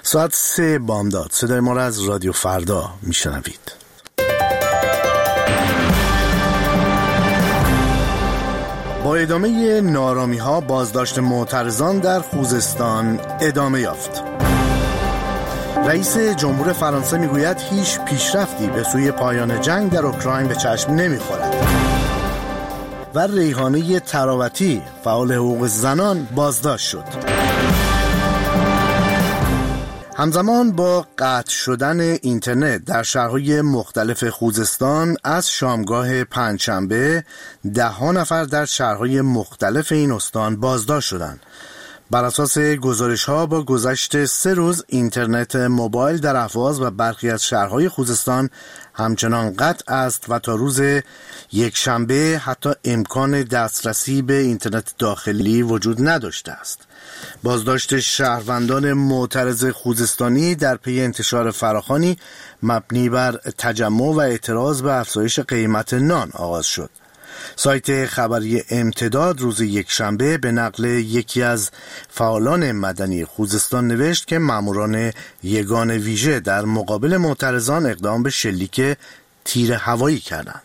ساعت 3 بامداد. صدای ما را از رادیو فردا میشنوید. با ادامه نارامی‌ها بازداشت معترضان در خوزستان ادامه یافت. رئیس جمهور فرانسه میگوید هیچ پیشرفتی به سوی پایان جنگ در اوکراین به چشم نمیخورد. و ریحانه تراوتی فعال حقوق زنان بازداشت شد. همزمان با قطع شدن اینترنت در شهرهای مختلف خوزستان از شامگاه پنجشنبه 10 نفر در شهرهای مختلف این استان بازداشت شدند. بر اساس گزارش‌ها با گذشت 3 روز اینترنت موبایل در اهواز و برخی از شهرهای خوزستان همچنان قطع است و تا روز یکشنبه حتی امکان دسترسی به اینترنت داخلی وجود نداشته است. بازداشت شهروندان معترض خوزستانی در پی انتشار فراخوانی مبنی بر تجمع و اعتراض به افزایش قیمت نان آغاز شد. سایت خبری امتداد روز یکشنبه به نقل یکی از فعالان مدنی خوزستان نوشت که ماموران یگان ویژه در مقابل معترضان اقدام به شلیک تیر هوایی کردند.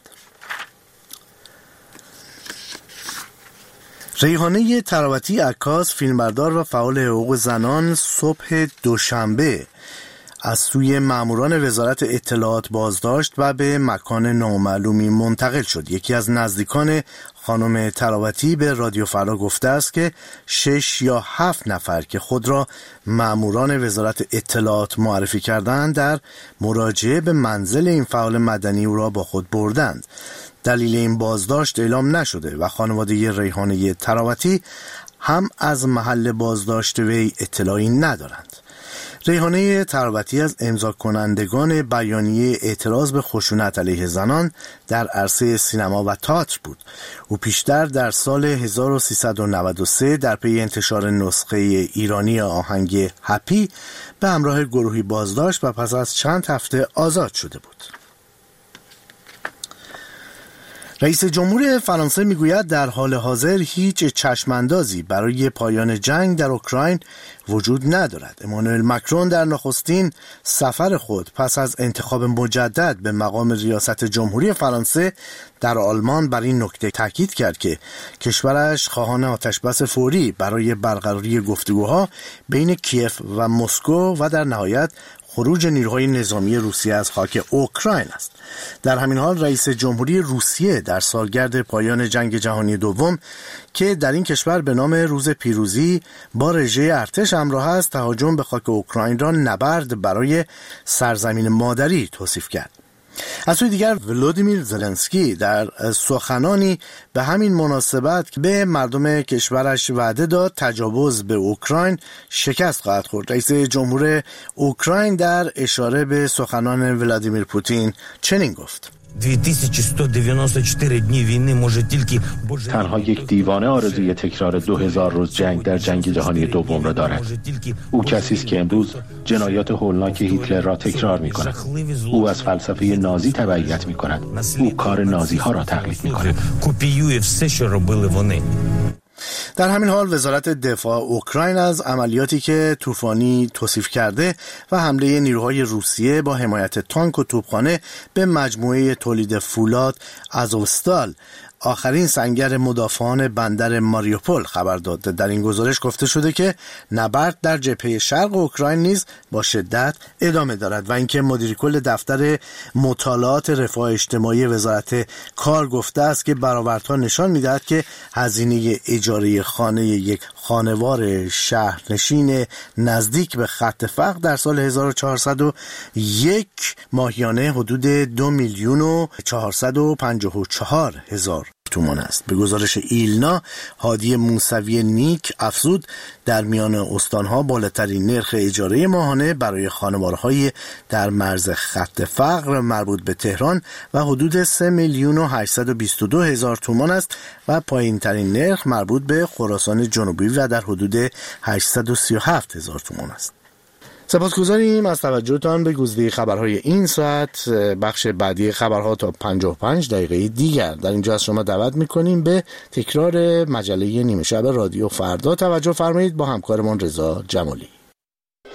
ریحانه تراوتی عکاس، فیلمبردار و فعال حقوق زنان صبح دوشنبه از سوی ماموران وزارت اطلاعات بازداشت و به مکان نامعلومی منتقل شد. یکی از نزدیکان خانم تراوتی به رادیو فردا گفته است که 6 یا 7 نفر که خود را ماموران وزارت اطلاعات معرفی کردند در مراجعه به منزل این فعال مدنی او را با خود بردند. دلیل این بازداشت اعلام نشده و خانواده ریحانه تراوتی هم از محل بازداشت وی اطلاعی ندارند. ریحانه تراوتی از امضا کنندگان بیانیه اعتراض به خشونت علیه زنان در عرصه سینما و تئاتر بود. او پیشتر در سال 1393 در پی انتشار نسخه ایرانی آهنگ هپی به همراه گروهی بازداشت و پس از چند هفته آزاد شده بود. رئیس جمهور فرانسه میگوید در حال حاضر هیچ چشماندازی برای پایان جنگ در اوکراین وجود ندارد. امانوئل مکرون در نخستین سفر خود پس از انتخاب مجدد به مقام ریاست جمهوری فرانسه در آلمان بر این نکته تاکید کرد که کشورش خواهان آتشبس فوری برای برقراری گفتگوها بین کیف و مسکو و در نهایت خروج نیروهای نظامی روسیه از خاک اوکراین است. در همین حال رئیس جمهوری روسیه در سالگرد پایان جنگ جهانی دوم که در این کشور به نام روز پیروزی با رژه ارتش همراه است، تهاجم به خاک اوکراین را نبرد برای سرزمین مادری توصیف کرد. از سوی دیگر ولودیمیر زلنسکی در سخنانی به همین مناسبت به مردم کشورش وعده داد تجاوز به اوکراین شکست خواهد خورد. رئیس جمهور اوکراین در اشاره به سخنان ولادیمیر پوتین چنین گفت: 2194 دنی وійни може тільки تنها یک دیوانه آرزوی تکرار 2000 روز جنگ در جنگ جهانی دوم را دارد. او کسی است که امروز جنایات هولناک هیتلر را تکرار می کند. او از فلسفه نازی تبعیت می کند. او کار نازی ها را تقلید می کند. копіює все, що робили вони. در همین حال وزارت دفاع اوکراین از عملیاتی که طوفانی توصیف کرده و حمله نیروهای روسیه با حمایت تانک و توپخانه به مجموعه تولید فولاد آزوستال، آخرین سنگر مدافعان بندر ماریوپول، خبر داد. در این گزارش گفته شده که نبرد در جبهه شرق اوکراین نیز با شدت ادامه دارد و اینکه مدیر کل دفتر مطالعات رفاه اجتماعی وزارت کار گفته است که برآوردها نشان می‌دهد که هزینه اجاره خانه یک خانوار شهرنشین نزدیک به خط فقر در سال 1401 ماهیانه حدود 2,454,000 تومان است. به گزارش ایلنا، هادی موسوی نیک افزود در میان استانها بالاترین نرخ اجاره ماهانه برای خانوارهای در مرز خط فقر مربوط به تهران و حدود 3,822,000 تومان است و پایین ترین نرخ مربوط به خراسان جنوبی و در حدود 837,000 تومان است. سپاسگزاریم از توجهتان به گزیده خبرهای این ساعت. بخش بعدی خبرها تا 55 دقیقه دیگر. در اینجا از شما دعوت میکنیم به تکرار مجله نیمه شب رادیو فردا توجه فرمایید با همکارمان رضا جمالی.